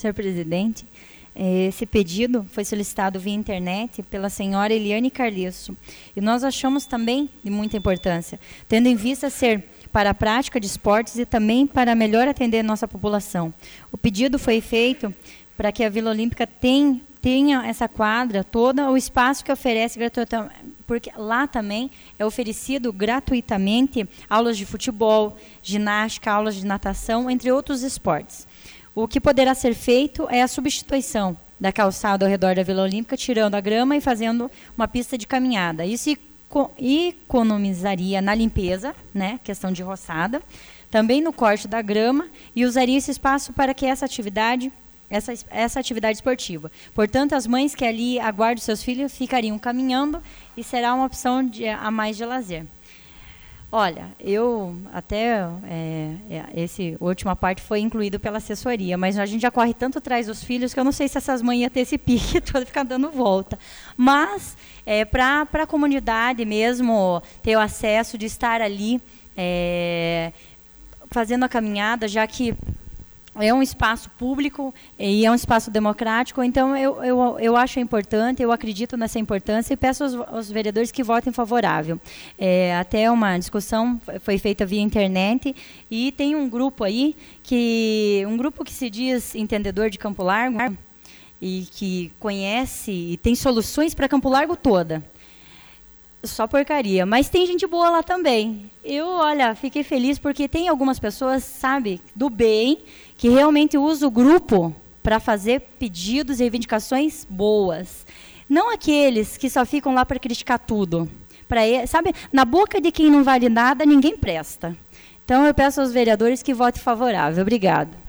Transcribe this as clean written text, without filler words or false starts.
senhor presidente. Esse pedido foi solicitado via internet pela senhora Eliane Carliço. E nós achamos também de muita importância, tendo em vista ser para a prática de esportes e também para melhor atender a nossa população. O pedido foi feito para que a Vila Olímpica tenha essa quadra toda, o espaço que oferece gratuitamente, porque lá também é oferecido gratuitamente aulas de futebol, ginástica, aulas de natação, entre outros esportes. O que poderá ser feito é a substituição da calçada ao redor da Vila Olímpica, tirando a grama e fazendo uma pista de caminhada. Isso economizaria na limpeza, né, questão de roçada, também no corte da grama, e usaria esse espaço para que essa atividade esportiva. Portanto, as mães que ali aguardam seus filhos ficariam caminhando e será uma opção a mais de lazer. Olha, eu até, essa última parte foi incluído pela assessoria, mas a gente já corre tanto atrás dos filhos que eu não sei se essas mães iam ter esse pique todo, ficar dando volta. Mas, para a comunidade mesmo ter o acesso de estar ali fazendo a caminhada, já que é um espaço público e é um espaço democrático, então eu acho importante, eu acredito nessa importância e peço aos vereadores que votem favorável. Até uma discussão foi feita via internet e tem um grupo aí, um grupo que se diz entendedor de Campo Largo e que conhece e tem soluções para Campo Largo toda. Só porcaria, mas tem gente boa lá também. Olha, fiquei feliz porque tem algumas pessoas, sabe, do bem, que realmente usam o grupo para fazer pedidos e reivindicações boas. Não aqueles que só ficam lá para criticar tudo. Sabe, na boca de quem não vale nada, ninguém presta. Então, eu peço aos vereadores que votem favorável. Obrigada.